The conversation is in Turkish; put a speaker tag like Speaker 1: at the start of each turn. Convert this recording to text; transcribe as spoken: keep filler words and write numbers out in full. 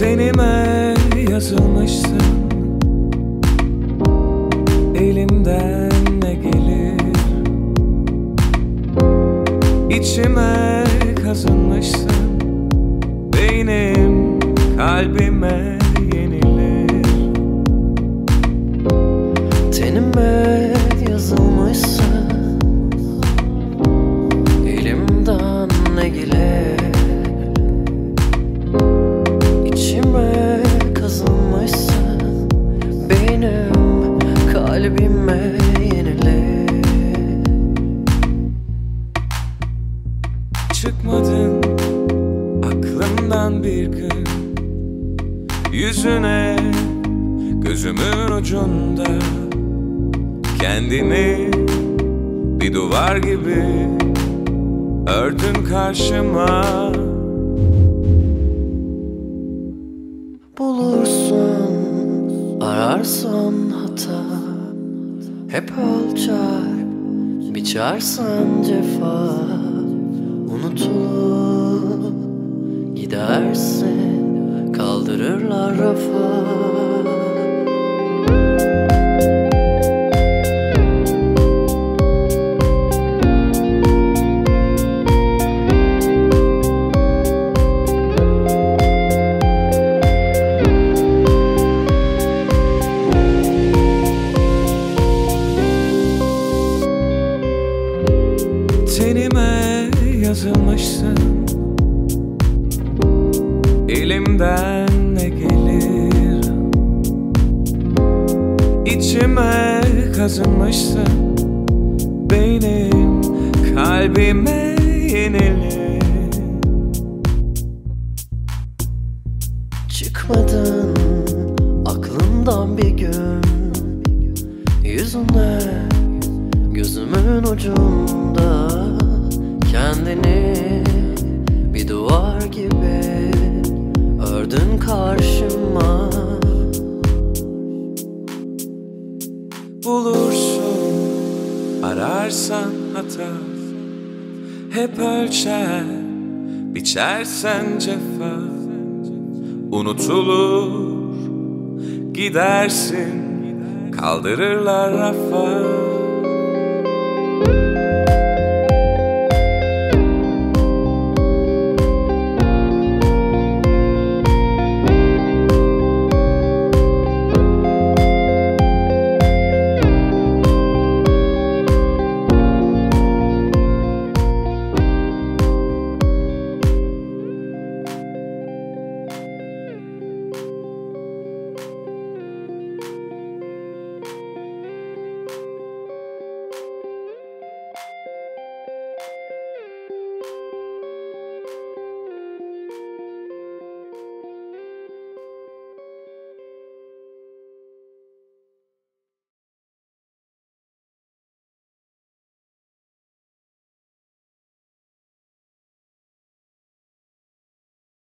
Speaker 1: Tenime yazılmışsın, elimden ne gelir? İçime kazınmışsın, beynim kalbime yenilir.
Speaker 2: Tenime yazılmışsın, elimden ne gelir? İçime kazınmışsın, beynim kalbime yenilir.
Speaker 1: Çıkmadın aklımdan bir gün, yüzüne gözümün ucunda. Kendini bir duvar gibi ördün karşıma.
Speaker 2: Bulursun, ararsan hata, hep ölçer, biçersen cefa. Unutulur, gidersin, kaldırırlar rafa.
Speaker 1: Tenime yazılmışsın, elimden ne gelir? İçime kazınmışsın, beynim kalbime yenilir.
Speaker 2: Çıkmadın aklımdan bir gün, yüzüne gözümün ucunda. Kendini bir duvar gibi ördün karşıma.
Speaker 1: Bulursun, ararsan hata, hep ölçer, biçersen cefa. Unutulur, gidersin, kaldırırlar rafa.